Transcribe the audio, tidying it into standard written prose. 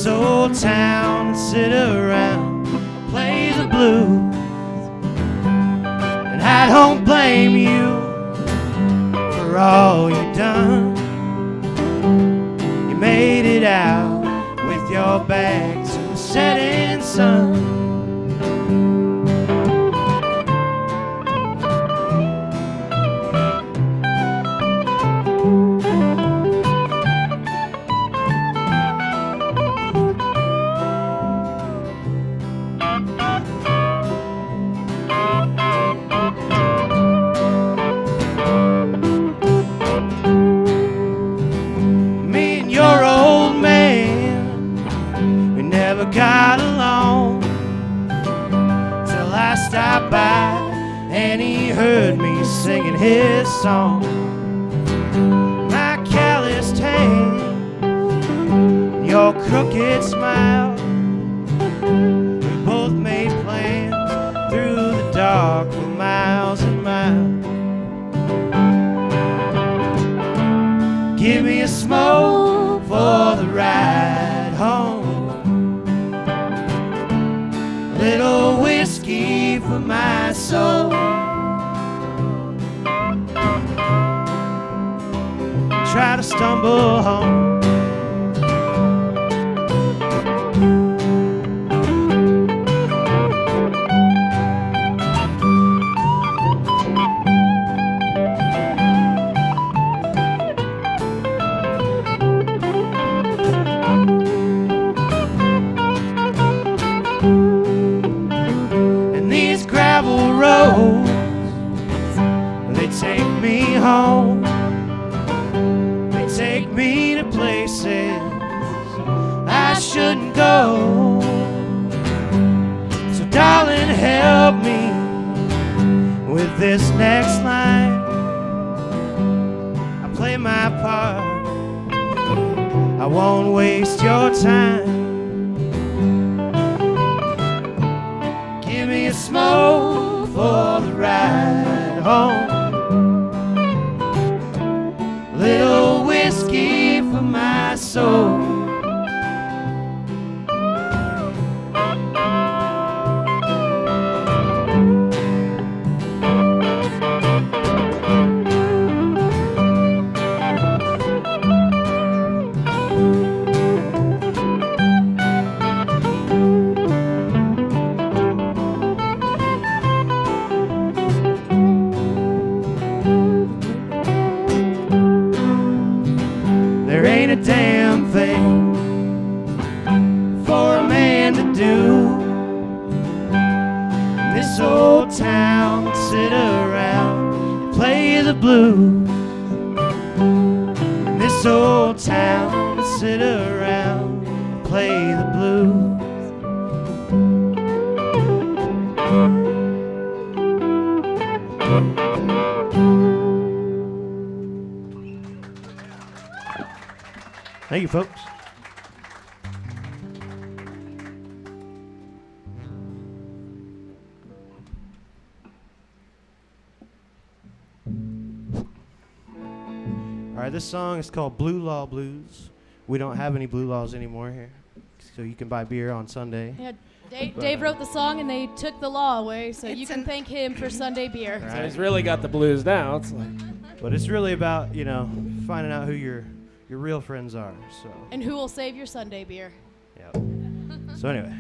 old town and sit around, play the blues. And I don't blame you for all you done. You made it out with your back to the setting sun. Got along till I stopped by and he heard me singing his song. My calloused hand, your crooked smile, we both made plans through the dark for miles and miles. Give me a smoke for the ride home, little whiskey for my soul. Try to stumble home. Roads, they take me home, they take me to places I shouldn't go. So darling, help me with this next line. I play my part, I won't waste your time. Give me a smoke for the ride home, little whiskey for my soul. There ain't a damn thing for a man to do in this old town, sit around, play the blues. In this old town, sit around, play the blues. Thank you, folks. All right, this song is called Blue Law Blues. We don't have any Blue Laws anymore here, so you can buy beer on Sunday. Yeah, Dave wrote the song and they took the law away, so you can thank him for Sunday beer. So he's really got the blues now. It's like, but it's really about, you know, finding out who your real friends are. So. And who will save your Sunday beer. Yep. So anyway.